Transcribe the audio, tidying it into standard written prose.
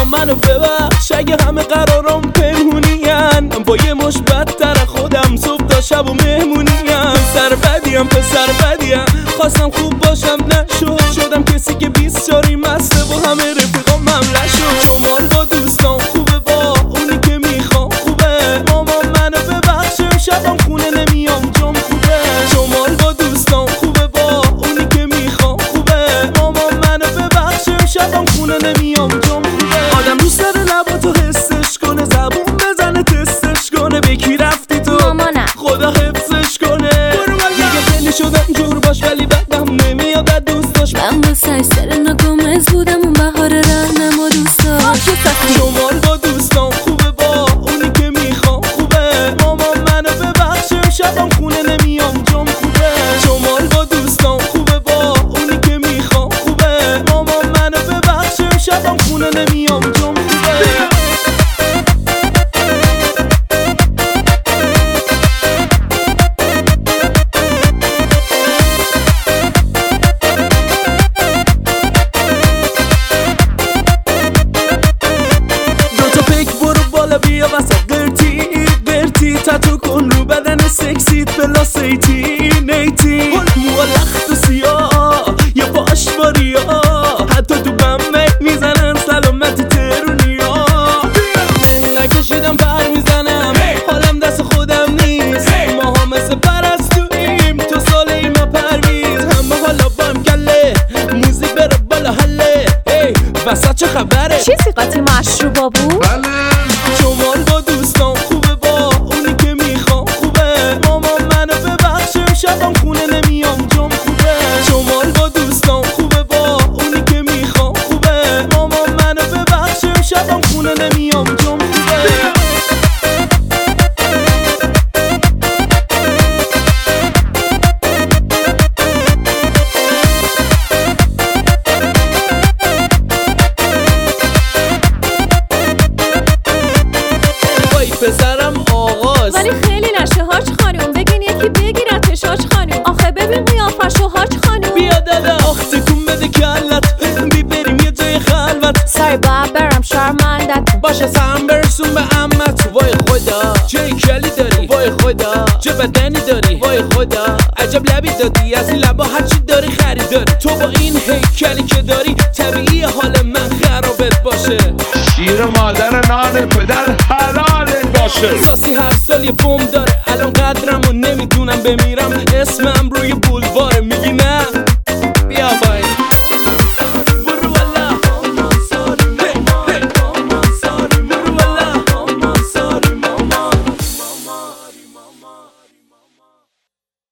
منو ببخش اگه همه قرارم پنهونین. با یه مش بدتر خودم صبح تا شب و مهمونیم. پسر بدیم خواستم خوب باشم نشد. شدم کسی که 24 مسته با همه رفیقام ممله شد. شمال با دوستان خوبه با اونی که میخوام خوبه. مامان منو ببخش شبم خونه نمیام جام خوبه. شمال با دوستان خوبه با اونی که میخوام خوبه. مامان منو ببخش شبم خونه نمیام جام خوبه. آدم دوست داره لباتو حسش کنه، زبون بزنه تستش کنه. به کی رفتی تو مامانم خدا حفظش کنه. دیگه خیلی شدم جور باش ولی بدم نمیاد از دوستاش. من با سلسل گمز بودم اون بهار رهنم و دوستاش. شمال با دوستان خوبه با اونی که میخوام خوبه. مامان منو ببخش شبم خونه نمیام جام خوبه. شمال با دوستان خوبه با اونی که میخوام خوبه. مامان منو ببخش شبم خونه نمیام جام خوبه. بیا وسط قرتی تاتو کن رو بدن سکسیت پلاس 18 موها لخت و سیاه یه پاشماریا حتی تو بمه میزنن سلامت ترونیا. من نکشیدم پر میزنم حالم دست خودم نیست. ماها مثل پرستویم تو سال ایما پرویز. همه حالا بام گله موزیک بره بالا حله. وسط چه خبره؟ چیزی قاطی مشروبا بود؟ شمال با دوستان خوبه با اونی که میخوام خوبه. مامان منو ببخش شبم خونه نمیام جام خوبه. شمال با دوستان خوبه با اونی که میخوام خوبه. مامان منو ببخش شبم خونه نمیام جام خوبه. پسرم آغاز ولی خیلی نشه هاج خانوم. بگین یکی بگیرتش هاج خانوم. آخه ببین قیافشو هاج خانوم. بیا دادا آخ تکون بده کلت بی بریم یه جای خلوت. سای باید برم شرمندت باشه سهم برسون به عمت. وای خدا چه کلی داری وای خدا چه بدنی داری وای خدا عجب لبی دادی از این لبا هرچی داری خریداری. تو با این هیکلی که داری طبیعی حال من خرابت باشه. شیر مادر نان پدر حلالت باشه. ساسی هر سال یه بوم داره الان قدرمو نمیدونم بمیرم اسمم روی بول